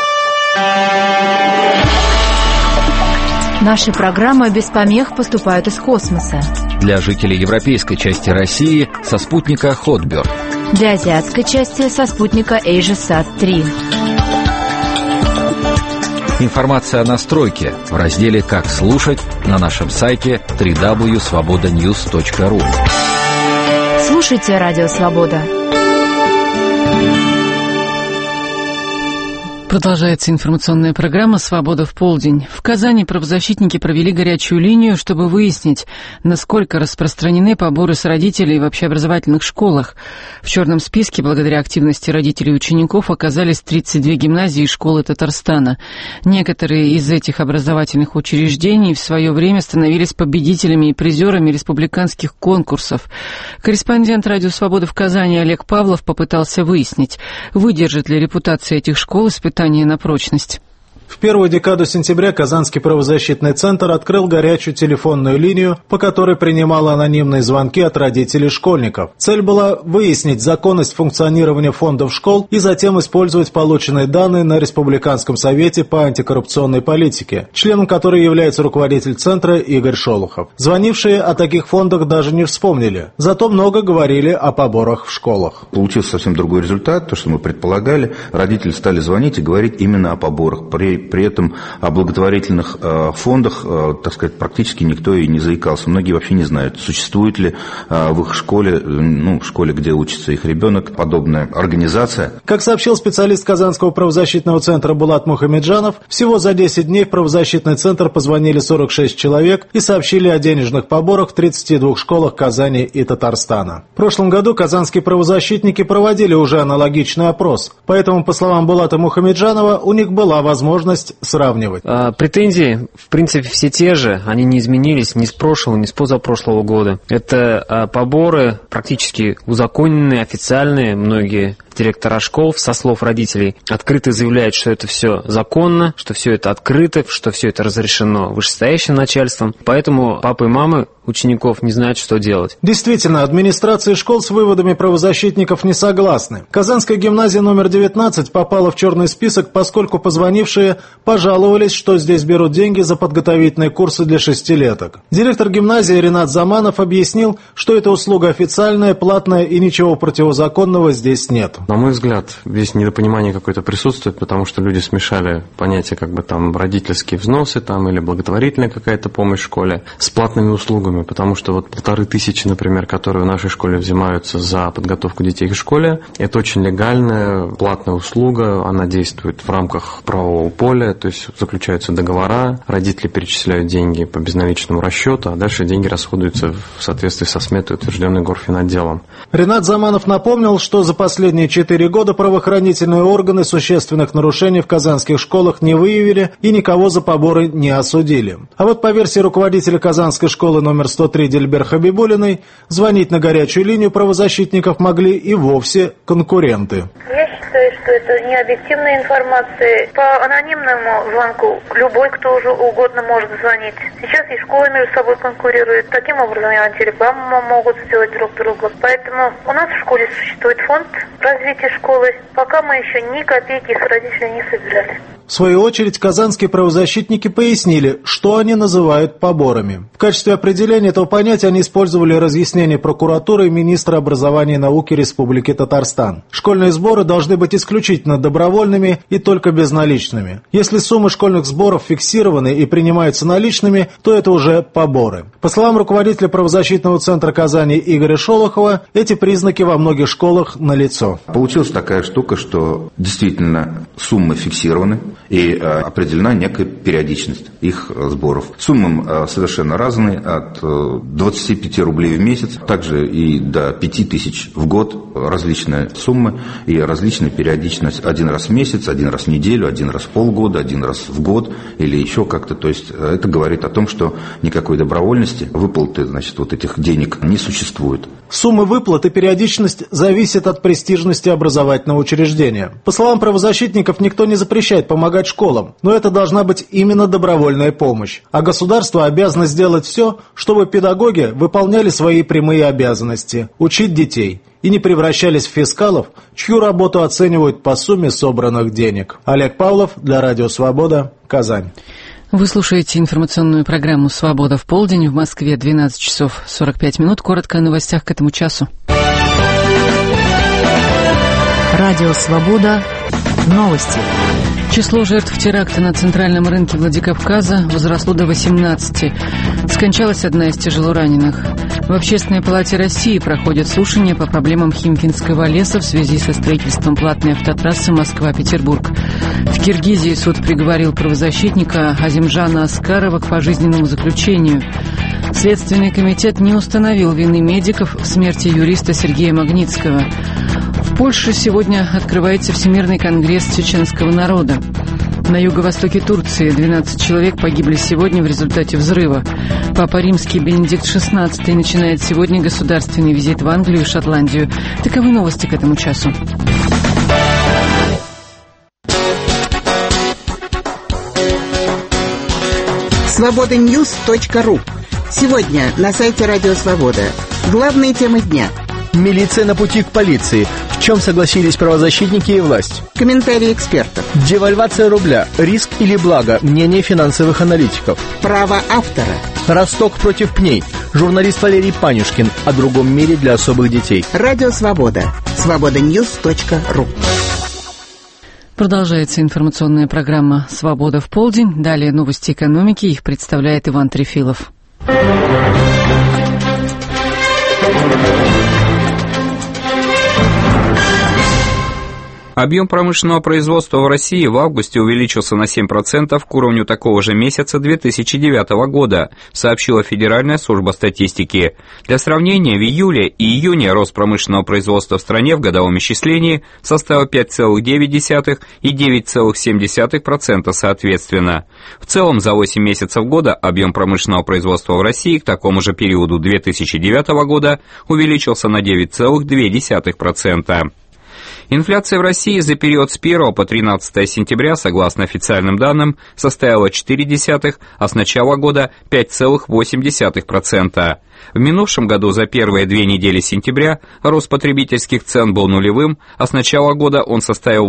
Наши программы без помех поступают из космоса. Для жителей европейской части России со спутника Hotbird. Для азиатской части со спутника AsiaSat-3. Информация о настройке в разделе «Как слушать» на нашем сайте www.svobodanews.ru. Слушайте «Радио Свобода». Продолжается информационная программа «Свобода в полдень». В Казани правозащитники провели горячую линию, чтобы выяснить, насколько распространены поборы с родителей в общеобразовательных школах. В черном списке, благодаря активности родителей и учеников, оказались 32 гимназии и школы Татарстана. Некоторые из этих образовательных учреждений в свое время становились победителями и призерами республиканских конкурсов. Корреспондент «Радио Свобода» в Казани Олег Павлов попытался выяснить, выдержит ли репутация этих школ испытания на прочность. В первую декаду сентября Казанский правозащитный центр открыл горячую телефонную линию, по которой принимал анонимные звонки от родителей школьников. Цель была выяснить законность функционирования фондов школ и затем использовать полученные данные на Республиканском совете по антикоррупционной политике, членом которой является руководитель центра Игорь Шолохов. Звонившие о таких фондах даже не вспомнили, зато много говорили о поборах в школах. Получился совсем другой результат, то, что мы предполагали. Родители стали звонить и говорить именно о поборах. При и при этом о благотворительных фондах, так сказать, практически никто и не заикался. Многие вообще не знают, существует ли в их школе, в школе, где учится их ребенок, подобная организация. Как сообщил специалист Казанского правозащитного центра Булат Мухамеджанов, всего за 10 дней в правозащитный центр позвонили 46 человек и сообщили о денежных поборах в 32 школах Казани и Татарстана. В прошлом году казанские правозащитники проводили уже аналогичный опрос, поэтому, по словам Булата Мухамеджанова, у них была возможность сравнивать. Претензии, в принципе, все те же, они не изменились ни с прошлого, ни с позапрошлого года. Это поборы практически узаконенные, официальные, многие директора школ, со слов родителей, открыто заявляют, что это все законно, что все это открыто, что все это разрешено вышестоящим начальством. Поэтому папы и мамы учеников не знают, что делать. Действительно, администрации школ с выводами правозащитников не согласны. Казанская гимназия номер 19 попала в черный список, поскольку позвонившие пожаловались, что здесь берут деньги за подготовительные курсы для шестилеток. Директор гимназии Ринат Заманов объяснил, что эта услуга официальная, платная и ничего противозаконного здесь нет. На мой взгляд, здесь недопонимание какое-то присутствует, потому что люди смешали понятия родительские взносы или благотворительная какая-то помощь в школе с платными услугами, потому что 1500, например, которые в нашей школе взимаются за подготовку детей к школе, это очень легальная платная услуга, она действует в рамках правового поля, то есть заключаются договора, родители перечисляют деньги по безналичному расчету, а дальше деньги расходуются в соответствии со сметой, утвержденной горфинотделом. Ринат Заманов напомнил, что за последние 4 года правоохранительные органы существенных нарушений в казанских школах не выявили и никого за поборы не осудили. А по версии руководителя Казанской школы номер 103 Дильбер Хабибулиной, звонить на горячую линию правозащитников могли и вовсе конкуренты. Я считаю, что это не объективная информация. По анонимному звонку любой, кто уже угодно, может звонить. Сейчас и школы между собой конкурируют. Таким образом и антирекламу могут сделать друг другу. Поэтому у нас в школе существует фонд развития школы. Пока мы еще ни копейки с родителей не собирали. В свою очередь, казанские правозащитники пояснили, что они называют поборами. В качестве определения этого понятия они использовали разъяснение прокуратуры и министра образования и науки Республики Татарстан. Школьные сборы должны быть исключительно добровольными и только безналичными. Если суммы школьных сборов фиксированы и принимаются наличными, то это уже поборы. По словам руководителя правозащитного центра Казани Игоря Шолохова, эти признаки во многих школах налицо. Получилась такая штука, что действительно суммы фиксированы, и определена некая периодичность их сборов. Суммы совершенно разные, от 25 рублей в месяц, также и до 5000 в год. Различные суммы и различная периодичность. Один раз в месяц, один раз в неделю, один раз в полгода, один раз в год или еще как-то. То есть это говорит о том, что никакой добровольности, выплаты этих денег не существует. Суммы выплат и периодичность зависят от престижности образовательного учреждения. По словам правозащитников, никто не запрещает помогать школам, но это должна быть именно добровольная помощь. А государство обязано сделать все, чтобы педагоги выполняли свои прямые обязанности – учить детей и не превращались в фискалов, чью работу оценивают по сумме собранных денег. Олег Павлов для Радио Свобода, Казань. Вы слушаете информационную программу «Свобода в полдень». В Москве 12 часов 45 минут. Коротко о новостях к этому часу. Радио «Свобода». Новости. Число жертв теракта на центральном рынке Владикавказа возросло до 18. Скончалась одна из тяжелораненых. В Общественной палате России проходят слушания по проблемам Химкинского леса в связи со строительством платной автотрассы Москва-Петербург. В Киргизии суд приговорил правозащитника Азимжана Аскарова к пожизненному заключению. Следственный комитет не установил вины медиков в смерти юриста Сергея Магнитского. В Польше сегодня открывается Всемирный конгресс чеченского народа. На юго-востоке Турции 12 человек погибли сегодня в результате взрыва. Папа Римский Бенедикт XVI начинает сегодня государственный визит в Англию и Шотландию. Таковы новости к этому часу. Свобода-Ньюс.ру. Сегодня на сайте Радио Свобода. Главные темы дня. Милиция на пути к полиции. В чем согласились правозащитники и власть? Комментарии экспертов. Девальвация рубля. Риск или благо? Мнение финансовых аналитиков. Право автора. Росток против пней. Журналист Валерий Панюшкин о другом мире для особых детей. Радио Свобода. Свобода-Ньюс.ру. Продолжается информационная программа «Свобода в полдень». Далее новости экономики. Их представляет Иван Трефилов. Объем промышленного производства в России в августе увеличился на 7% к уровню такого же месяца 2009 года, сообщила Федеральная служба статистики. Для сравнения, в июле и июне рост промышленного производства в стране в годовом исчислении составил 5,9% и 9,7% соответственно. В целом, за 8 месяцев года объем промышленного производства в России к такому же периоду 2009 года увеличился на 9,2%. Инфляция в России за период с 1 по 13 сентября, согласно официальным данным, составила 0,4%, а с начала года 5,8%. В минувшем году за первые 2 недели сентября рост потребительских цен был нулевым, а с начала года он составил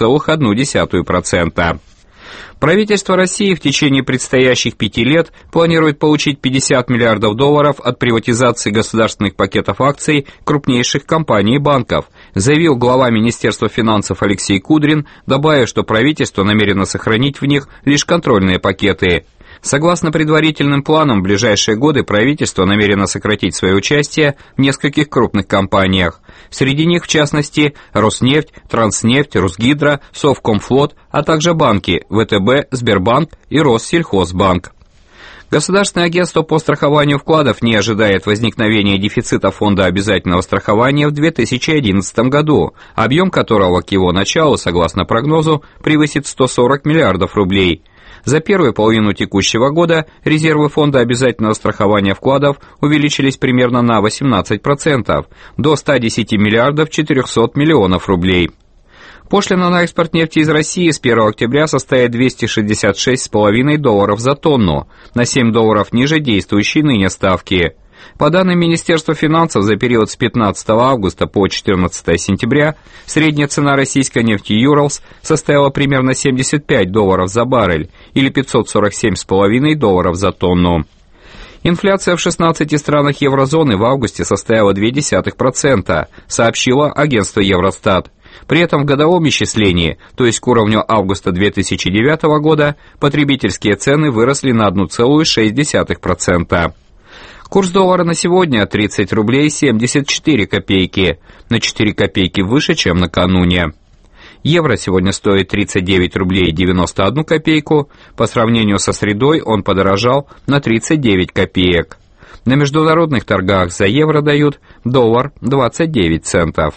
8,1%. Правительство России в течение предстоящих 5 лет планирует получить $50 миллиардов от приватизации государственных пакетов акций крупнейших компаний и банков, заявил глава Министерства финансов Алексей Кудрин, добавив, что правительство намерено сохранить в них лишь контрольные пакеты. Согласно предварительным планам, в ближайшие годы правительство намерено сократить свое участие в нескольких крупных компаниях. Среди них, в частности, Роснефть, Транснефть, Русгидро, Совкомфлот, а также банки ВТБ, Сбербанк и Россельхозбанк. Государственное агентство по страхованию вкладов не ожидает возникновения дефицита фонда обязательного страхования в 2011 году, объем которого к его началу, согласно прогнозу, превысит 140 миллиардов рублей. За первую половину текущего года резервы фонда обязательного страхования вкладов увеличились примерно на 18%, до 110 миллиардов 400 миллионов рублей. Пошлина на экспорт нефти из России с 1 октября составит $266,5 за тонну, на $7 ниже действующей ныне ставки. По данным Министерства финансов, за период с 15 августа по 14 сентября средняя цена российской нефти Urals составила примерно $75 за баррель или $547,5 за тонну. Инфляция в 16 странах еврозоны в августе составила 0,2%, сообщило агентство Евростат. При этом в годовом исчислении, то есть к уровню августа 2009 года, потребительские цены выросли на 1,6%. Курс доллара на сегодня 30 рублей 74 копейки, на 4 копейки выше, чем накануне. Евро сегодня стоит 39 рублей 91 копейку, по сравнению со средой он подорожал на 39 копеек. На международных торгах за евро дают доллар 29 центов.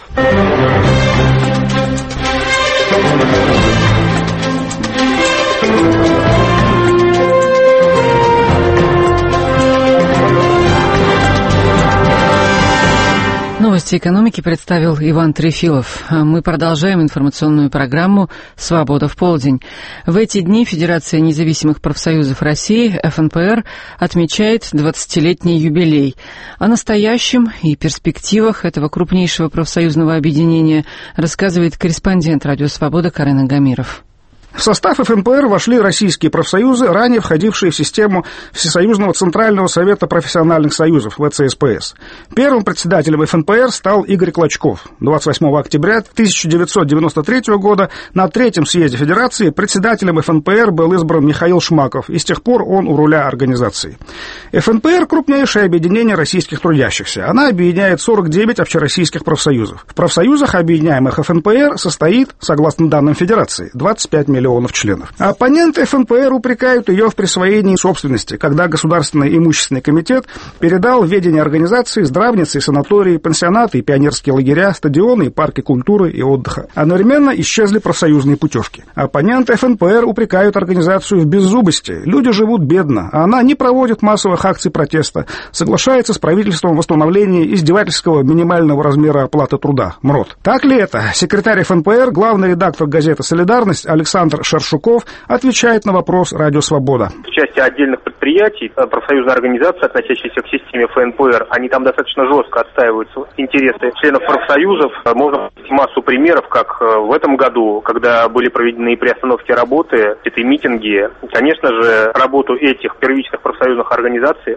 Новости экономики представил Иван Трефилов. Мы продолжаем информационную программу «Свобода в полдень». В эти дни Федерация независимых профсоюзов России, ФНПР, отмечает 20-летний юбилей. О настоящем и перспективах этого крупнейшего профсоюзного объединения рассказывает корреспондент «Радио Свобода» Карен Агамиров. В состав ФНПР вошли российские профсоюзы, ранее входившие в систему Всесоюзного Центрального Совета профессиональных союзов ВЦСПС. Первым председателем ФНПР стал Игорь Клочков. 28 октября 1993 года на Третьем съезде Федерации председателем ФНПР был избран Михаил Шмаков, и с тех пор он у руля организации. ФНПР – крупнейшее объединение российских трудящихся. Она объединяет 49 общероссийских профсоюзов. В профсоюзах, объединяемых ФНПР, состоит, согласно данным Федерации, 25 миллионов членов. Оппоненты ФНПР упрекают ее в присвоении собственности, когда Государственный имущественный комитет передал в ведение организации здравницы, санатории, пансионаты и пионерские лагеря, стадионы и парки культуры и отдыха. Одновременно исчезли профсоюзные путевки. Оппоненты ФНПР упрекают организацию в беззубости. Люди живут бедно, а она не проводит массовых акций протеста, соглашается с правительством в восстановлении издевательского минимального размера оплаты труда, МРОТ. Так ли это? Секретарь ФНПР, главный редактор газеты «Солидарность» Александр Шершуков отвечает на вопрос «Радио Свобода». В части отдельных предприятий, профсоюзные организации, относящиеся к системе ФНПР, они там достаточно жестко отстаивают интересы членов профсоюзов. Можно привести массу примеров, как в этом году, когда были проведены приостановки работы, эти митинги. Конечно же, работу этих первичных профсоюзных организаций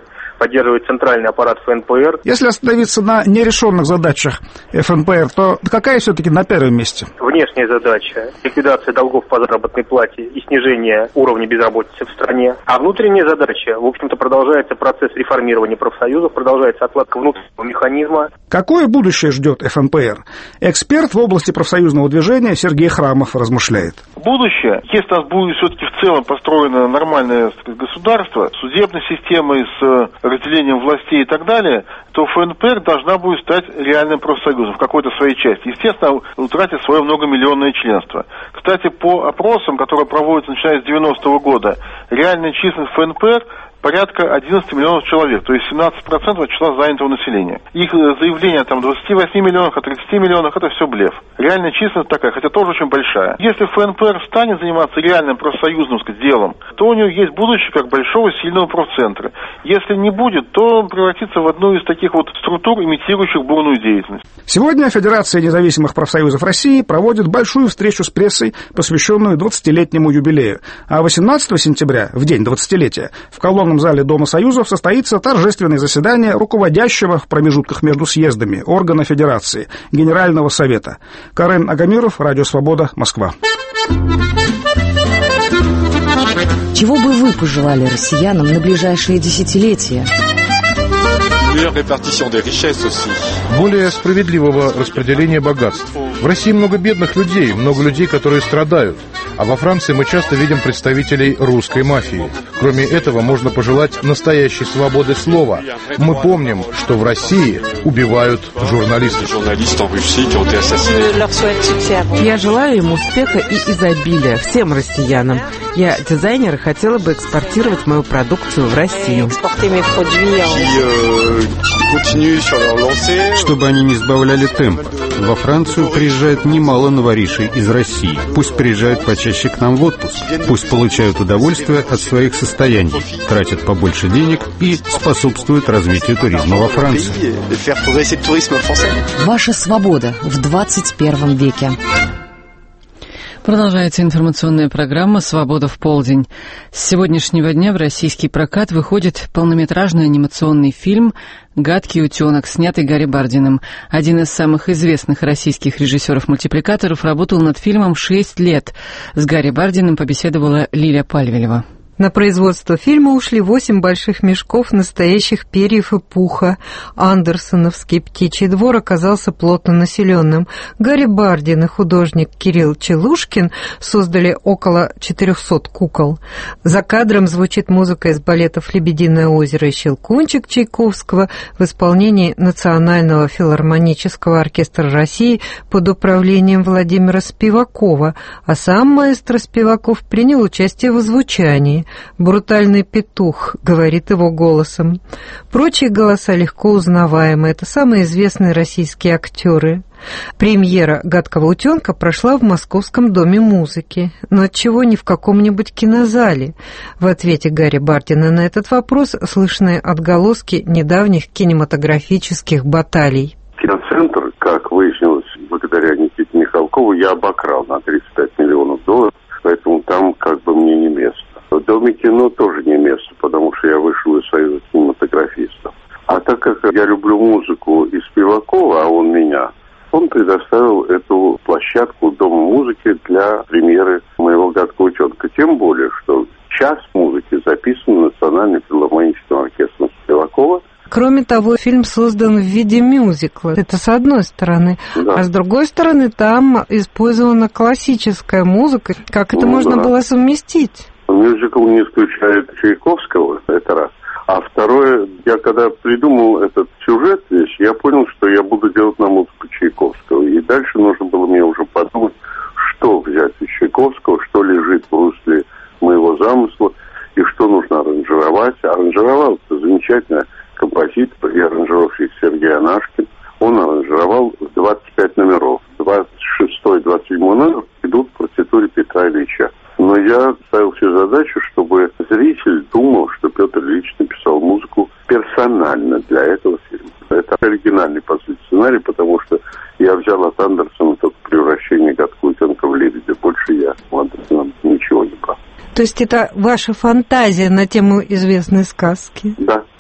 поддерживает центральный аппарат ФНПР. Если остановиться на нерешенных задачах ФНПР, то какая все-таки на первом месте? Внешняя задача – ликвидация долгов по заработной плате и снижение уровня безработицы в стране. А внутренняя задача, в общем-то, продолжается процесс реформирования профсоюзов, продолжается отладка внутреннего механизма. Какое будущее ждет ФНПР? Эксперт в области профсоюзного движения Сергей Храмов размышляет. Будущее, если у нас будет все-таки в целом построено нормальное государство, с судебной системой, с разделением властей и так далее, то ФНПР должна будет стать реальным профсоюзом в какой-то своей части. Естественно, утратит свое многомиллионное членство. Кстати, по опросам, которые проводятся начиная с 90-го года, реальная численность ФНПР порядка 11 миллионов человек, то есть 17% от числа занятого населения. Их заявления там 28 миллионов, о 30 миллионах, это все блеф. Реальная численность такая, хотя тоже очень большая. Если ФНПР станет заниматься реальным профсоюзным делом, то у него есть будущее как большого сильного профцентра. Если не будет, то он превратится в одну из таких вот структур, имитирующих бурную деятельность. Сегодня Федерация независимых профсоюзов России проводит большую встречу с прессой, посвященную 20-летнему юбилею. А 18 сентября, в день 20-летия, в колонном зале Дома Союзов состоится торжественное заседание руководящего в промежутках между съездами органа Федерации, Генерального Совета. Карен Агамиров, Радио Свобода, Москва. Чего бы вы пожелали россиянам на ближайшие десятилетия? Более справедливого распределения богатств. В России много бедных людей, много людей, которые страдают. А во Франции мы часто видим представителей русской мафии. Кроме этого, можно пожелать настоящей свободы слова. Мы помним, что в России убивают журналистов. Я желаю им успеха и изобилия всем россиянам. Я дизайнер и хотела бы экспортировать мою продукцию в Россию. Чтобы они не сбавляли темп. Во Францию приезжает немало новоришей из России. Пусть приезжают почаще к нам в отпуск. Пусть получают удовольствие от своих состояний, тратят побольше денег и способствуют развитию туризма во Франции. Ваша свобода в 21 веке. Продолжается информационная программа «Свобода в полдень». С сегодняшнего дня в российский прокат выходит полнометражный анимационный фильм «Гадкий утенок», снятый Гарри Бардиным. Один из самых известных российских режиссеров-мультипликаторов работал над фильмом 6 лет. С Гарри Бардиным побеседовала Лиля Пальвелева. На производство фильма ушли 8 больших мешков настоящих перьев и пуха. Андерсоновский птичий двор оказался плотно населенным. Гарри Бардин и художник Кирилл Челушкин создали около 400 кукол. За кадром звучит музыка из балетов «Лебединое озеро» и «Щелкунчик» Чайковского в исполнении Национального филармонического оркестра России под управлением Владимира Спивакова, а сам маэстро Спиваков принял участие в озвучании. «Брутальный петух», — говорит его голосом. Прочие голоса легко узнаваемы. Это самые известные российские актеры. Премьера «Гадкого утенка» прошла в Московском доме музыки. Но отчего не в каком-нибудь кинозале? В ответе Гарри Бардина на этот вопрос слышны отголоски недавних кинематографических баталий. Киноцентр, как выяснилось, благодаря Никите Михалкову, я обокрал на 35 миллионов долларов, поэтому там как бы мне не место. В Доме кино тоже не место, потому что я вышел из Союза кинематографистов. А так как я люблю музыку и Спивакова, а он меня, он предоставил эту площадку Дома музыки для премьеры моего «Гадкого утенка». Тем более, что часть музыки записана Национальным филармоническим оркестром Спивакова. Кроме того, фильм создан в виде мюзикла. Это с одной стороны. Да. А с другой стороны, там использована классическая музыка. Как это можно было совместить? Мюзикл не исключает Чайковского, это раз. А второе, я когда придумал этот сюжет здесь, я понял, что я буду делать на музыку Чайковского. И дальше нужно было мне уже подумать, что взять из Чайковского, что лежит в русле моего замысла, и что нужно аранжировать. Аранжировал это замечательно композитор и аранжировщик Сергей Анашкин. Он аранжировал 25 номеров. 26-й, 27-й номер идут в партитуре Петра Ильича. Но я ставил себе задачу, чтобы зритель думал, что Петр Ильич написал музыку персонально для этого фильма. Это оригинальный, по сути, сценарий, потому что я взял от Андерсона только превращение «Гадкого утенка» в лебедя. Больше я у Андерсона ничего не брал. То есть это ваша фантазия на тему известной сказки? Да.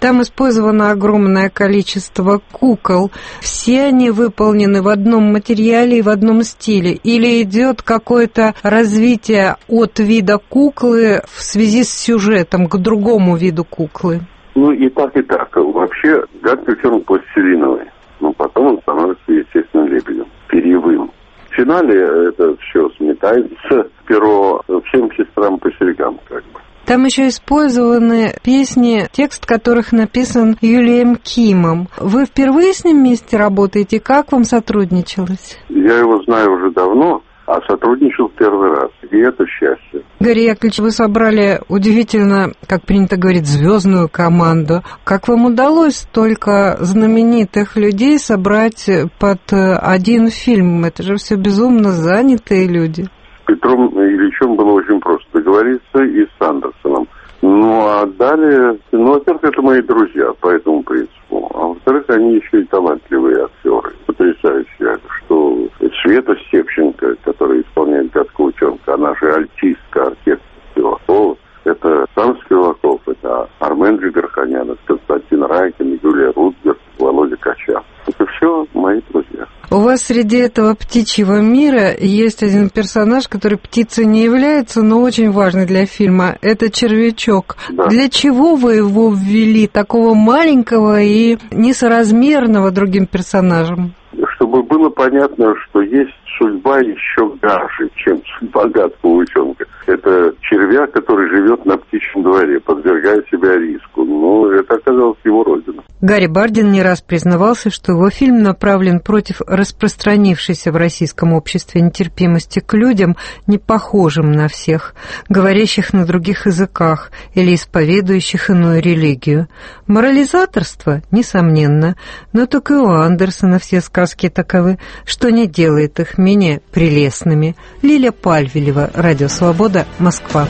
Там использовано огромное количество кукол. Все они выполнены в одном материале и в одном стиле? Или идет какое-то развитие от вида куклы в связи с сюжетом к другому виду куклы? Ну, и так, и так. Вообще, гадкий утенок пластилиновый. Но потом он становится естественным лебедем, перьевым. В финале это все сметается перо всем сестрам по серьгам, как бы. Там еще использованы песни, текст которых написан Юлием Кимом. Вы впервые с ним вместе работаете? Как вам сотрудничалось? Я его знаю уже давно, а сотрудничал в первый раз. И это счастье. Игорь Яковлевич, вы собрали удивительно, как принято говорить, звездную команду. Как вам удалось столько знаменитых людей собрать под один фильм? Это же все безумно занятые люди. С Петром Ильичем было очень просто договориться и с Андерсоном. Ну, а далее, во-первых, это мои друзья по этому принципу. А во-вторых, они еще и талантливые актеры, потрясающие. Что Света Степченко, которая исполняет гадкого утенка, она же альтистка оркестра Спивакова. Это сам Спиваков, это Армен Джигарханян, это Константин Райкин, Юлия Рудгер, Володя Качан. Это все мои друзья. У вас среди этого птичьего мира есть один персонаж, который птицей не является, но очень важный для фильма. Это червячок. Да. Для чего вы его ввели, такого маленького и несоразмерного другим персонажам? Чтобы было понятно, что есть судьба еще гарше, чем судьба гадкого утенка. Это червяк, который живет на птичьем дворе, подвергая себя риску. Но это оказалось его родина. Гарри Бардин не раз признавался, что его фильм направлен против распространившейся в российском обществе нетерпимости к людям, не похожим на всех, говорящих на других языках или исповедующих иную религию. Морализаторство, несомненно, но так и у Андерсона все сказки таковы, что не делает их менее прелестными. Лиля Пальвелева, Радио Свобода, Москва.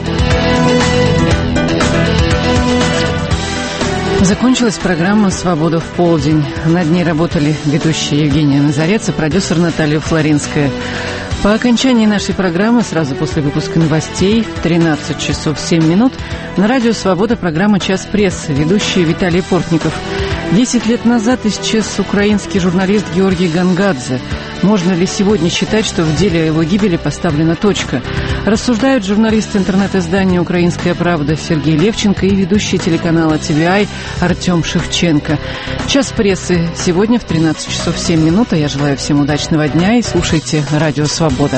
Закончилась программа «Свобода в полдень». Над ней работали ведущая Евгения Назарец и продюсер Наталья Флоринская. По окончании нашей программы, сразу после выпуска новостей, в 13 часов 7 минут, на радио «Свобода» программа «Час прессы», ведущий Виталий Портников. 10 лет назад исчез украинский журналист Георгий Гангадзе. Можно ли сегодня считать, что в деле о его гибели поставлена точка? Рассуждают журналисты интернет-издания «Украинская правда» Сергей Левченко и ведущий телеканала ТВИ Артем Шевченко. «Час прессы» сегодня в 13 часов 7 минут. А я желаю всем удачного дня и слушайте «Радио Свобода».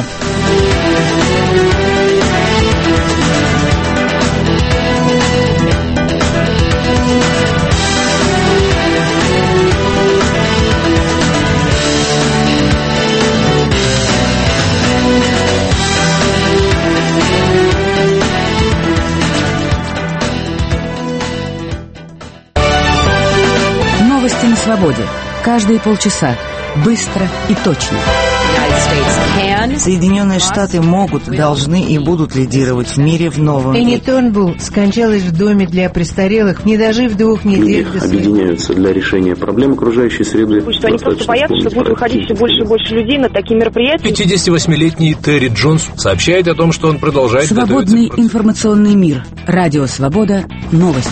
Новости на свободе. Каждые полчаса. Быстро и точно. Соединенные Штаты могут, должны и будут лидировать в мире в новом веке. Энни Торнбулл скончалась в доме для престарелых, не дожив 2 недель. Люди объединяются для решения проблем окружающей среды. Что они просто боятся, что будет выходить все больше и больше людей на такие мероприятия. 58-летний Терри Джонс сообщает о том, что он продолжает... Свободный информационный мир. Радио Свобода. Новости.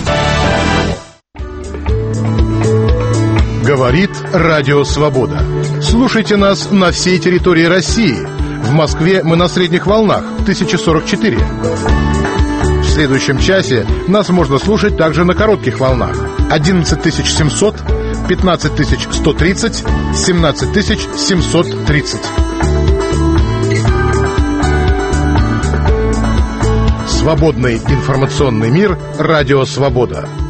Говорит Радио Свобода. Слушайте нас на всей территории России. В Москве мы на средних волнах 1044. В следующем часе нас можно слушать также на коротких волнах 11700, 15130, 17730. Свободный информационный мир. Радио Свобода.